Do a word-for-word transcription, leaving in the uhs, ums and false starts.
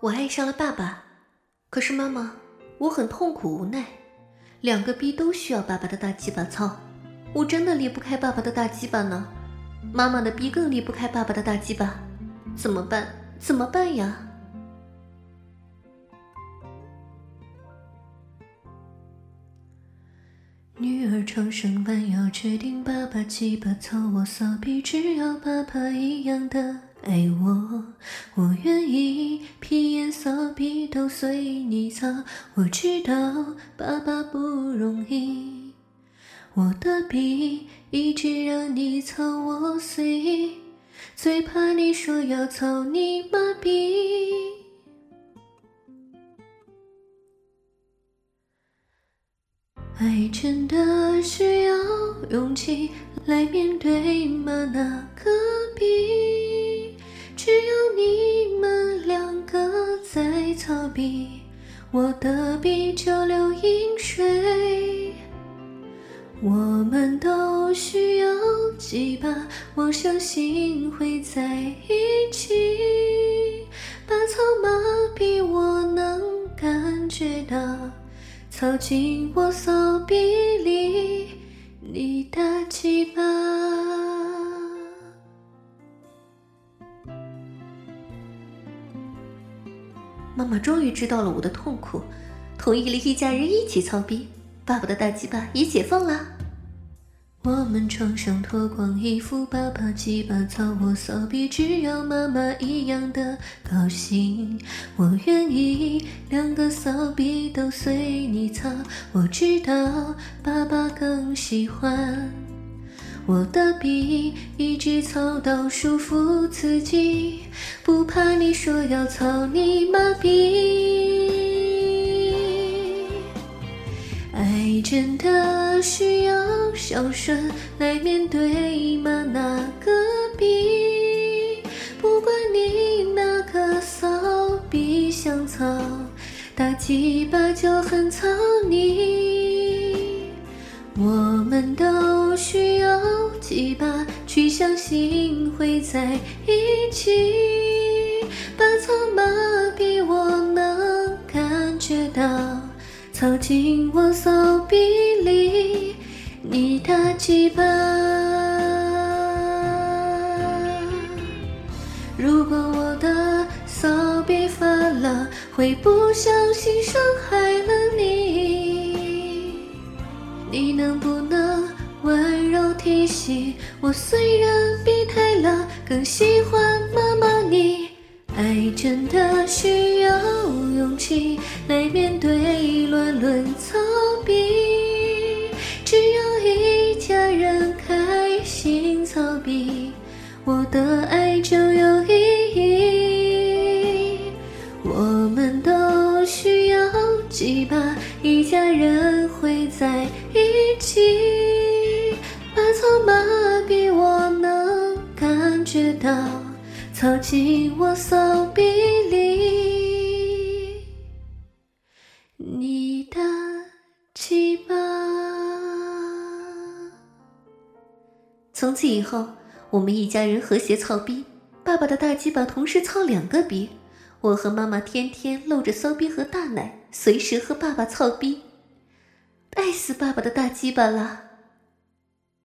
我爱上了爸爸，可是妈妈，我很痛苦无奈，两个逼都需要爸爸的大鸡巴操，我真的离不开爸爸的大鸡巴呢。妈妈的逼更离不开爸爸的大鸡巴，怎么办？怎么办呀？女儿长生完要决定爸爸鸡巴操我骚逼，只要爸爸一样的爱我，我愿意屁眼骚逼都随你操。我知道爸爸不容易，我的逼一直让你操我碎，最怕你说要操你妈逼。爱真的需要勇气来面对吗？那个逼，只有你们两个在操逼，我的逼就流饮水。我们都需要鸡巴，我相信会在一起。把操麻痹我能感觉到，操进我骚逼里，你大鸡巴。妈妈终于知道了我的痛苦，同意了一家人一起操逼，爸爸的大鸡巴也解放了。我们床上脱光衣服，爸爸鸡巴操我骚逼，只要妈妈一样的高兴，我愿意两个骚逼都随你操。我知道爸爸更喜欢我的逼，一直操到舒服刺激，不怕你说要操你妈逼。爱真的需要孝顺来面对吗？那个逼，不管你那个骚逼想操，大鸡巴就很操你。我们都需要鸡巴去相信会在一起，把操麻痹我能感觉到，操进我骚逼里，你大鸡巴。如果我的骚逼发了，会不小心伤害了你，你能不能温柔体恤我？虽然逼太了，更喜欢妈妈你。爱真的需要勇气来面对乱伦操逼，只要一家人开心操逼，我的爱就有意义。我们都需要鸡巴，一家人会在一起，把操麻痹我能感觉到，操进我骚逼里，你的鸡巴。从此以后，我们一家人和谐操逼，爸爸的大鸡巴同时操两个逼，我和妈妈天天露着骚逼和大奶，随时和爸爸操逼，爱死爸爸的大鸡巴了。